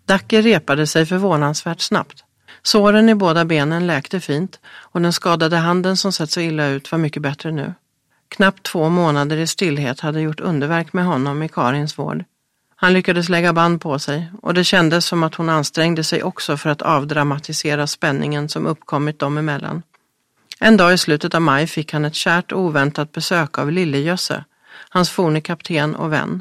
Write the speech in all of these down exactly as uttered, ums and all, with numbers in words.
Dacke repade sig förvånansvärt snabbt. Såren i båda benen läkte fint och den skadade handen som sett så illa ut var mycket bättre nu. Knappt två månader i stillhet hade gjort underverk med honom i Karins vård. Han lyckades lägga band på sig och det kändes som att hon ansträngde sig också för att avdramatisera spänningen som uppkommit dem emellan. En dag i slutet av maj fick han ett kärt och oväntat besök av Lillejösse, hans forne kapten och vän.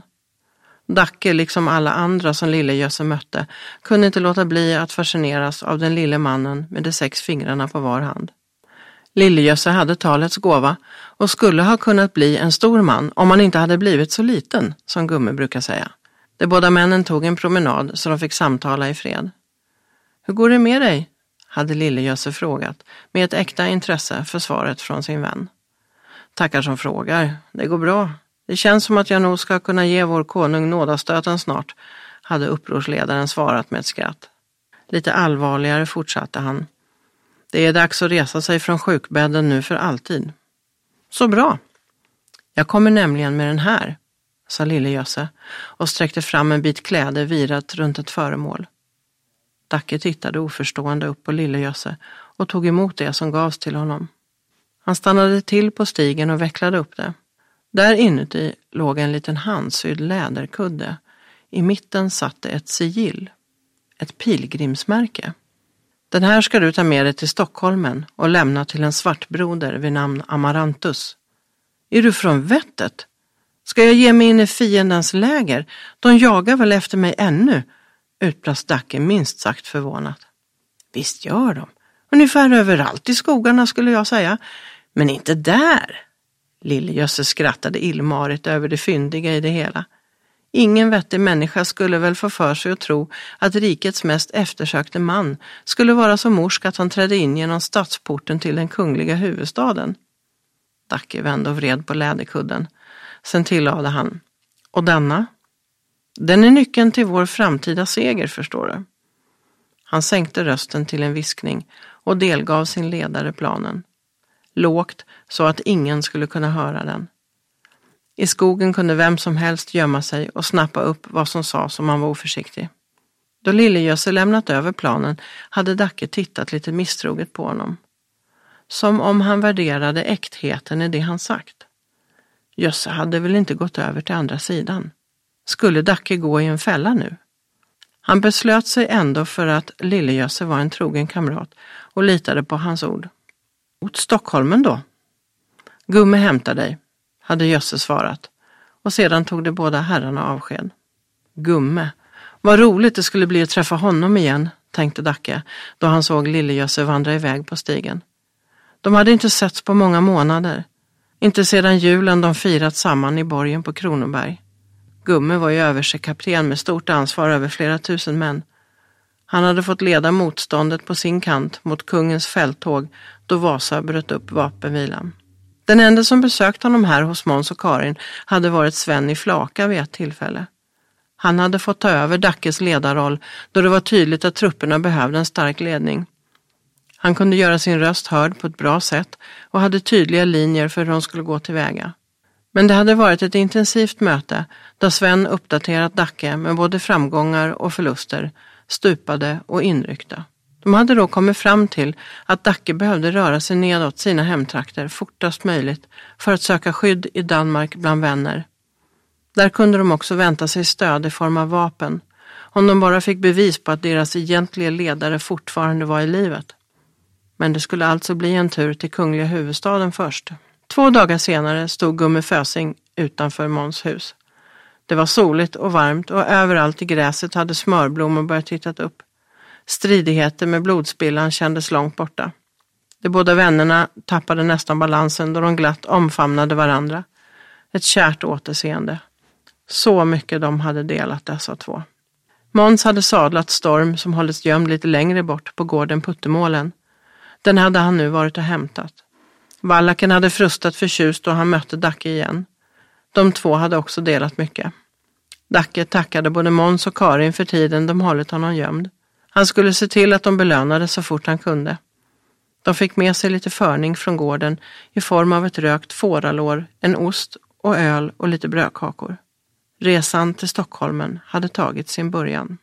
Dacke, liksom alla andra som Lillejösse mötte, kunde inte låta bli att fascineras av den lille mannen med de sex fingrarna på var hand. Lillejösse hade talets gåva och skulle ha kunnat bli en stor man om han inte hade blivit så liten, som Gumme brukar säga. De båda männen tog en promenad så de fick samtala i fred. Hur går det med dig? Hade Lillejösse frågat med ett äkta intresse för svaret från sin vän. Tackar som frågar, det går bra. Det känns som att jag nog ska kunna ge vår konung nådastöten snart, hade upprorsledaren svarat med ett skratt. Lite allvarligare fortsatte han. Det är dags att resa sig från sjukbädden nu för alltid. Så bra. Jag kommer nämligen med den här, sa Lillejösse och sträckte fram en bit kläder virat runt ett föremål. Dacke tittade oförstående upp på Lillejösse och tog emot det som gavs till honom. Han stannade till på stigen och vecklade upp det. Där inuti låg en liten handsydd läderkudde. I mitten satt det ett sigill, ett pilgrimsmärke. Den här ska du ta med dig till Stockholmen och lämna till en svartbroder vid namn Amarantus. Är du från vettet? Ska jag ge mig in i fiendens läger? De jagar väl efter mig ännu? Utbrast Dacke minst sagt förvånat. Visst gör de. Ungefär överallt i skogarna skulle jag säga. Men inte där. Lillejösse skrattade illmarigt över det fyndiga i det hela. Ingen vettig människa skulle väl få för sig att tro att rikets mest eftersökte man skulle vara så morsk att han trädde in genom stadsporten till den kungliga huvudstaden. Dacke vände och vred på läderkudden. Sen tillade han. Och denna? Den är nyckeln till vår framtida seger, förstår du. Han sänkte rösten till en viskning och delgav sin ledare planen. Lågt så att ingen skulle kunna höra den. I skogen kunde vem som helst gömma sig och snappa upp vad som sades om han var oförsiktig. Då Lillejösse lämnat över planen hade Dacke tittat lite misstroget på honom. Som om han värderade äktheten i det han sagt. Jösse hade väl inte gått över till andra sidan. Skulle Dacke gå i en fälla nu? Han beslöt sig ändå för att Lillejösse var en trogen kamrat och litade på hans ord. Åt Stockholmen då? Gumme hämtar dig, hade Jösse svarat. Och sedan tog de båda herrarna avsked. Gumme, vad roligt det skulle bli att träffa honom igen, tänkte Dacke då han såg Lillejösse vandra iväg på stigen. De hade inte setts på många månader. Inte sedan julen de firat samman i borgen på Kronoberg. Gumme var ju översekapten med stort ansvar över flera tusen män. Han hade fått leda motståndet på sin kant mot kungens fälttåg då Vasa bröt upp vapenvilan. Den enda som besökt honom här hos Måns och Karin hade varit Sven i Flaka vid ett tillfälle. Han hade fått ta över Dackes ledarroll då det var tydligt att trupperna behövde en stark ledning. Han kunde göra sin röst hörd på ett bra sätt och hade tydliga linjer för hur de skulle gå tillväga. Men det hade varit ett intensivt möte där Sven uppdaterat Dacke med både framgångar och förluster, stupade och inryckta. De hade då kommit fram till att Dacke behövde röra sig nedåt sina hemtrakter fortast möjligt för att söka skydd i Danmark bland vänner. Där kunde de också vänta sig stöd i form av vapen, om de bara fick bevis på att deras egentliga ledare fortfarande var i livet. Men det skulle alltså bli en tur till kungliga huvudstaden först. Två dagar senare stod Gumme Fösing utanför Måns hus. Det var soligt och varmt och överallt i gräset hade smörblommor börjat tittat upp. Stridigheter med blodspillan kändes långt borta. De båda vännerna tappade nästan balansen då de glatt omfamnade varandra. Ett kärt återseende. Så mycket de hade delat dessa två. Måns hade sadlat Storm som hållits gömd lite längre bort på gården Puttemålen. Den hade han nu varit och hämtat. Vallaken hade frustat förtjust då han mötte Dacke igen. De två hade också delat mycket. Dacke tackade både Måns och Karin för tiden de hållit honom gömd. Han skulle se till att de belönade så fort han kunde. De fick med sig lite förning från gården i form av ett rökt fåralår, en ost och öl och lite brödkakor. Resan till Stockholmen hade tagit sin början.